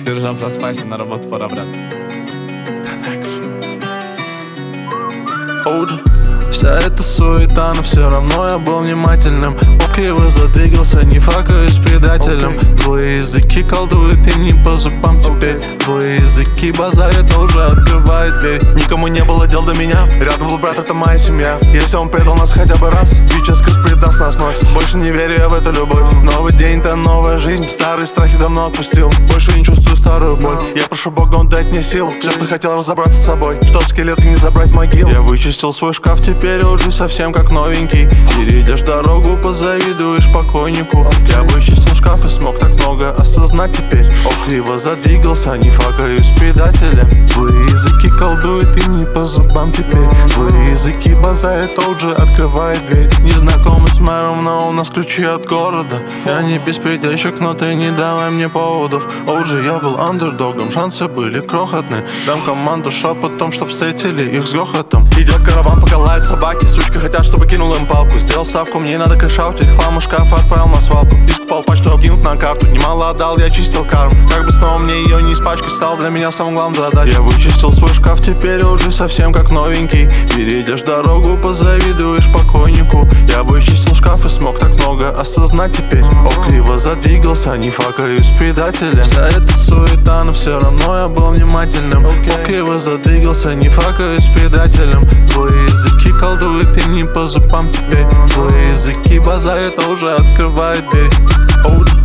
Сержант, проспайся, на работу пора, брат. Вся эта суета, но все равно я был внимательным. Криво задвигался, не факаю с предателем. Злые языки колдуют и не по зубам теперь. Злые языки базарят, уже открывает дверь. Никому не было дел до меня, рядом был брат, это моя семья. Если он предал нас хотя бы раз, сейчас сквозь предаст нас ночь. Больше не верю я в эту любовь. Новый день-то новая жизнь, старые страхи давно отпустил. Больше не чувствую старую боль. Я прошу Бога, он дать мне сил. Все, что хотел, разобраться с собой, чтоб скелеты не забрать могил. Я вычистил свой шкаф, теперь уже совсем как новенький. Перейдешь дорогу, позавидуешь покойнику. Я вычистил шкаф и смог так много осознать теперь. Криво задвигался, не факаю с предателем. Злые языки колдуют и не по зубам теперь. Злые языки базарят, тот же открывает дверь. Незнакомый с мэром, но у нас ключи от города. Я не беспредельщик, но ты не давай мне поводов. Я был андердогом, шансы были крохотны. Дам команду шепотом, чтоб встретили их с грохотом. Идет караван, пока лают собаки. Сучка хотят, чтобы кинул им палку. Сделал ставку, мне надо кэшаутить. Хлам и шкаф отправил на свалку. Искупал почту, обкинут на карту. Немало отдал, я чистил карму. Как бы снова мне ее не испачкать, стал для меня самым главным задачей. Я вычистил свой шкаф, теперь уже совсем как новенький. Перейдешь дорогу, позавидуешь покойнику. Я вычистил шкаф и смог так много осознать теперь. Криво задвигался, не факаю с предателем. Вся эта суета, но все равно я был внимательным. Криво задвигался, не факаю с предателем. Злые языки колдуют и не по зубам теперь. Злые языки базарят, уже открывает дверь.